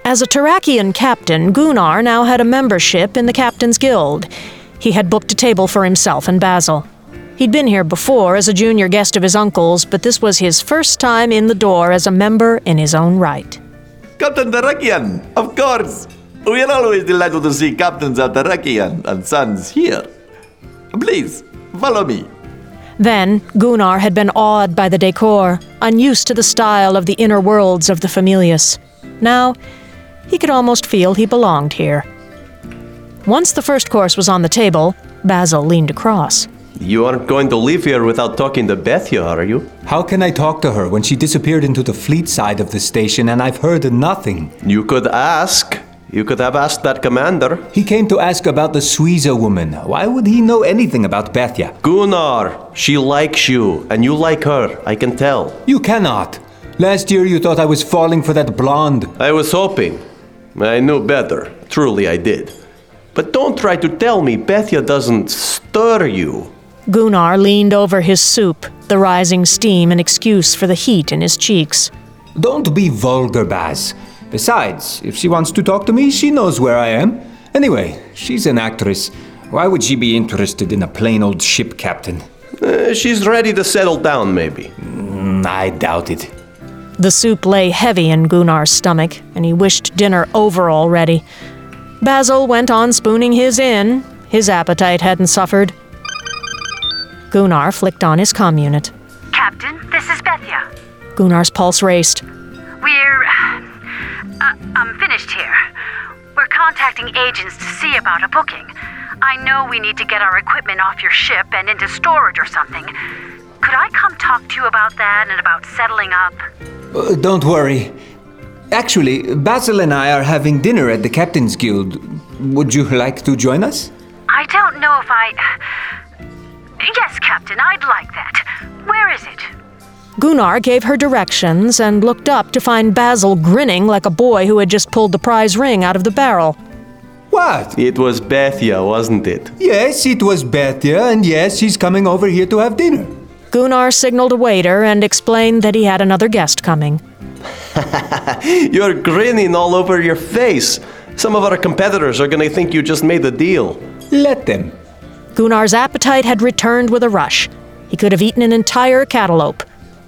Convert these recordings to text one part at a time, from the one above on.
As a Terrakian captain, Gunnar now had a membership in the Captain's Guild. He had booked a table for himself and Basil. He'd been here before as a junior guest of his uncle's, but this was his first time in the door as a member in his own right. Captain Terrakian, of course. We are always delighted to see Captains of Terrakian and Sons here. Please, follow me. Then, Gunnar had been awed by the decor, unused to the style of the inner worlds of the Familius. Now, he could almost feel he belonged here. Once the first course was on the table, Basil leaned across. You aren't going to leave here without talking to Bethia, are you? How can I talk to her when she disappeared into the fleet side of the station and I've heard nothing? You could ask. You could have asked that commander. He came to ask about the Suiza woman. Why would he know anything about Bethia? Gunnar, she likes you, and you like her, I can tell. You cannot. Last year you thought I was falling for that blonde. I was hoping. I knew better. Truly I did. But don't try to tell me Bethia doesn't stir you. Gunnar leaned over his soup, the rising steam an excuse for the heat in his cheeks. Don't be vulgar, Baz. Besides, if she wants to talk to me, she knows where I am. Anyway, she's an actress. Why would she be interested in a plain old ship captain? She's ready to settle down, maybe. I doubt it. The soup lay heavy in Gunnar's stomach, and he wished dinner over already. Basil went on spooning his in. His appetite hadn't suffered. Gunnar flicked on his comm unit. Captain, this is Bethia. Gunnar's pulse raced. We're finished here. We're contacting agents to see about a booking. I know we need to get our equipment off your ship and into storage or something. Could I come talk to you about that and about settling up? Don't worry. Actually, Basil and I are having dinner at the Captain's Guild. Would you like to join us? I don't know if I... Yes, Captain, I'd like that. Where is it? Gunnar gave her directions and looked up to find Basil grinning like a boy who had just pulled the prize ring out of the barrel. What? It was Bethia, wasn't it? Yes, it was Bethia, and yes, she's coming over here to have dinner. Gunnar signaled a waiter and explained that he had another guest coming. You're grinning all over your face. Some of our competitors are going to think you just made a deal. Let them. Gunnar's appetite had returned with a rush. He could have eaten an entire cantaloupe.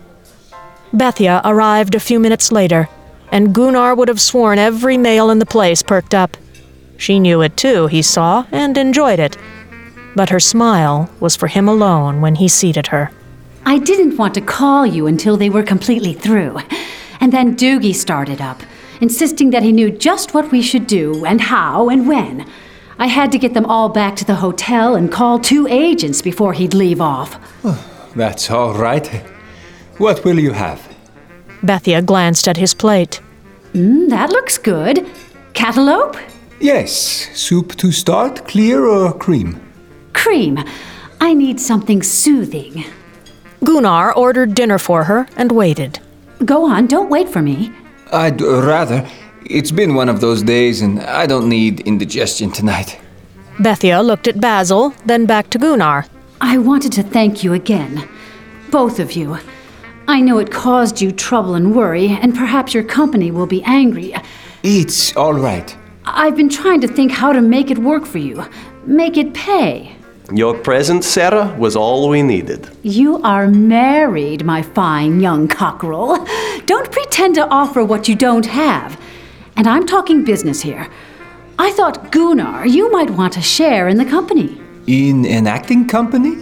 Bethia arrived a few minutes later, and Gunnar would have sworn every male in the place perked up. She knew it too, he saw, and enjoyed it. But her smile was for him alone when he seated her. I didn't want to call you until they were completely through. And then Doogie started up, insisting that he knew just what we should do and how and when. I had to get them all back to the hotel and call 2 agents before he'd leave off. That's all right. What will you have? Bethia glanced at his plate. That looks good. Cantaloupe? Yes. Soup to start, clear or cream? Cream. I need something soothing. Gunnar ordered dinner for her and waited. Go on, don't wait for me. I'd rather. It's been one of those days and I don't need indigestion tonight. Bethia looked at Basil, then back to Gunnar. I wanted to thank you again. Both of you. I know it caused you trouble and worry, and perhaps your company will be angry. It's all right. I've been trying to think how to make it work for you. Make it pay. Your presence, Sarah, was all we needed. You are married, my fine young cockerel. Don't pretend to offer what you don't have. And I'm talking business here. I thought, Gunnar, you might want a share in the company. In an acting company?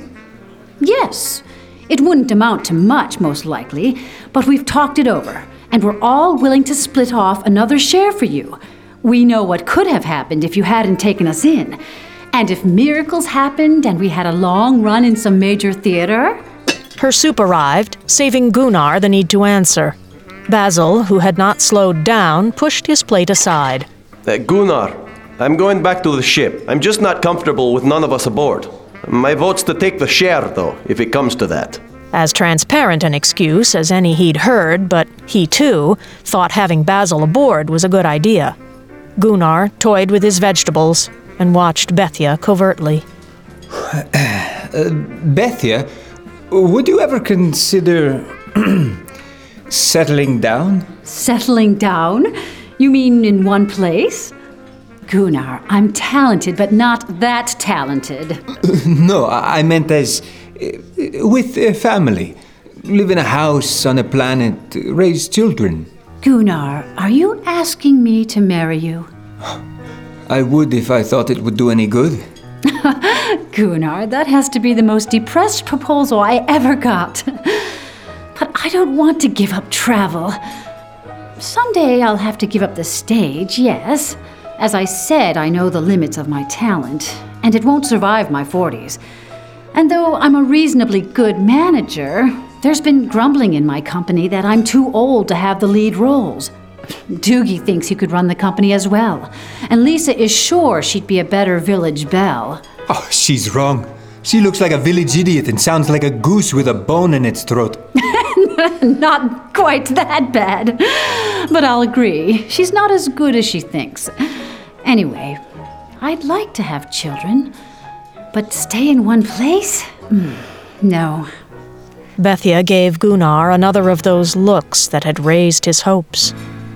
Yes. It wouldn't amount to much, most likely, but we've talked it over, and we're all willing to split off another share for you. We know what could have happened if you hadn't taken us in. And if miracles happened and we had a long run in some major theater... Her soup arrived, saving Gunnar the need to answer. Basil, who had not slowed down, pushed his plate aside. Gunnar, I'm going back to the ship. I'm just not comfortable with none of us aboard. My vote's to take the share, though, if it comes to that. As transparent an excuse as any he'd heard, but he, too, thought having Basil aboard was a good idea. Gunnar toyed with his vegetables and watched Bethia covertly. Bethia, would you ever consider settling down? Settling down? You mean in one place? Gunnar, I'm talented, but not that talented. No, I meant as with a family. Live in a house on a planet, raise children. Gunnar, are you asking me to marry you? I would if I thought it would do any good. Gunnar, that has to be the most depressed proposal I ever got. But I don't want to give up travel. Someday I'll have to give up the stage, yes. As I said, I know the limits of my talent, and it won't survive my 40s. And though I'm a reasonably good manager, there's been grumbling in my company that I'm too old to have the lead roles. Doogie thinks he could run the company as well, and Lisa is sure she'd be a better village belle. Oh, she's wrong. She looks like a village idiot and sounds like a goose with a bone in its throat. Not quite that bad, but I'll agree, she's not as good as she thinks. Anyway, I'd like to have children, but stay in one place? No. Bethia gave Gunnar another of those looks that had raised his hopes.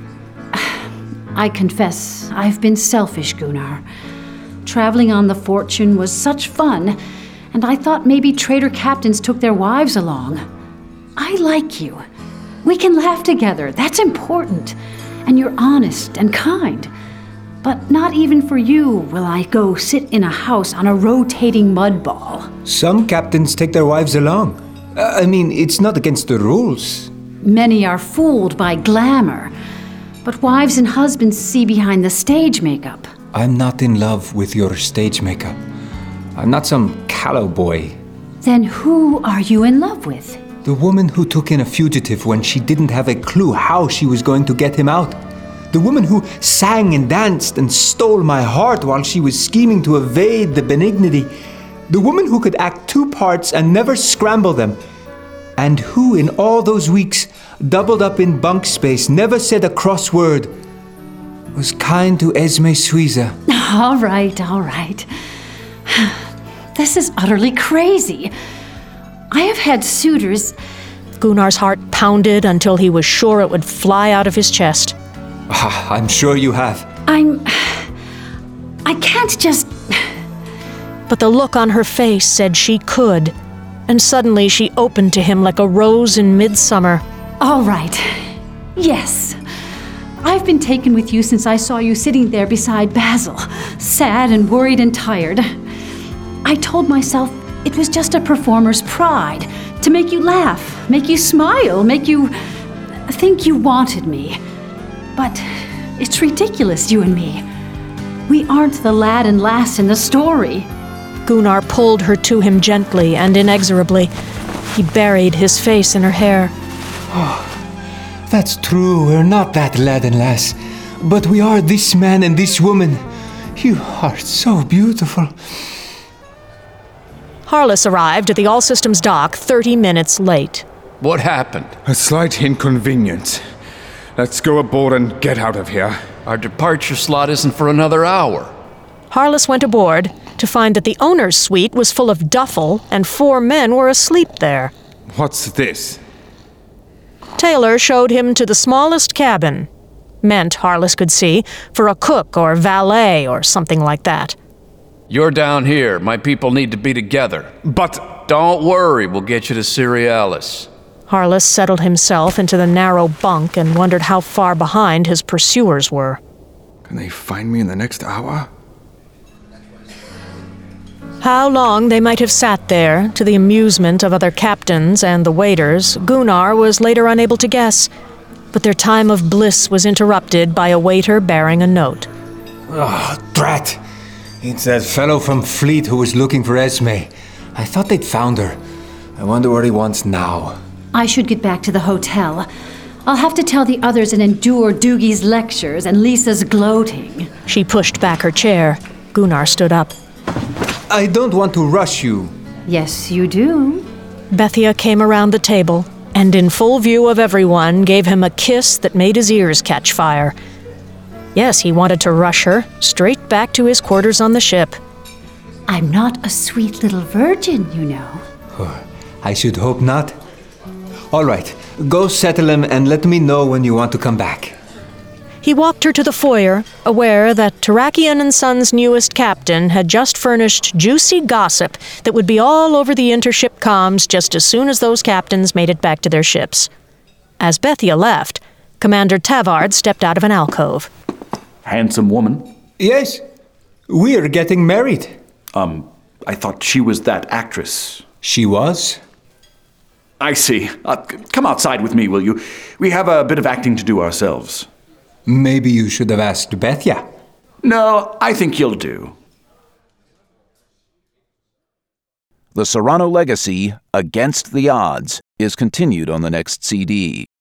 I confess, I've been selfish, Gunnar. Traveling on the Fortune was such fun, and I thought maybe trader captains took their wives along. I like you. We can laugh together, that's important. And you're honest and kind. But not even for you will I go sit in a house on a rotating mud ball. Some captains take their wives along. I mean, it's not against the rules. Many are fooled by glamour, but wives and husbands see behind the stage makeup. I'm not in love with your stage makeup. I'm not some callow boy. Then who are you in love with? The woman who took in a fugitive when she didn't have a clue how she was going to get him out. The woman who sang and danced and stole my heart while she was scheming to evade the benignity. The woman who could act two parts and never scramble them. And who, in all those weeks, doubled up in bunk space, never said a cross word. Was kind to Esme Suiza. All right. This is utterly crazy. I have had suitors. Gunnar's heart pounded until he was sure it would fly out of his chest. I'm sure you have. I can't just... But the look on her face said she could, and suddenly she opened to him like a rose in midsummer. All right. Yes. I've been taken with you since I saw you sitting there beside Basil, sad and worried and tired. I told myself it was just a performer's pride, to make you laugh, make you smile, make you think you wanted me. But it's ridiculous, you and me. We aren't the lad and lass in the story. Gunnar pulled her to him gently and inexorably. He buried his face in her hair. That's true, we're not that lad and lass. But we are this man and this woman. You are so beautiful. Harless arrived at the All Systems dock 30 minutes late. What happened? A slight inconvenience. Let's go aboard and get out of here. Our departure slot isn't for another hour. Harless went aboard to find that the owner's suite was full of duffel and 4 men were asleep there. What's this? Taylor showed him to the smallest cabin. Meant, Harless could see, for a cook or valet or something like that. You're down here. My people need to be together. But... Don't worry, we'll get you to Cerealis. Harless settled himself into the narrow bunk and wondered how far behind his pursuers were. Can they find me in the next hour? How long they might have sat there, to the amusement of other captains and the waiters, Gunnar was later unable to guess. But their time of bliss was interrupted by a waiter bearing a note. Oh, drat! It's that fellow from Fleet who was looking for Esme. I thought they'd found her. I wonder where he wants now. I should get back to the hotel. I'll have to tell the others and endure Doogie's lectures and Lisa's gloating. She pushed back her chair. Gunnar stood up. I don't want to rush you. Yes, you do. Bethia came around the table and in full view of everyone gave him a kiss that made his ears catch fire. Yes, he wanted to rush her straight back to his quarters on the ship. I'm not a sweet little virgin, you know. I should hope not. All right, go settle him and let me know when you want to come back. He walked her to the foyer, aware that Terrakian and Sons' newest captain had just furnished juicy gossip that would be all over the intership comms just as soon as those captains made it back to their ships. As Bethia left, Commander Tavard stepped out of an alcove. Handsome woman. Yes, we're getting married. I thought she was that actress. She was. I see. Come outside with me, will you? We have a bit of acting to do ourselves. Maybe you should have asked Bethia. No, I think you'll do. The Serrano Legacy, Against the Odds, is continued on the next CD.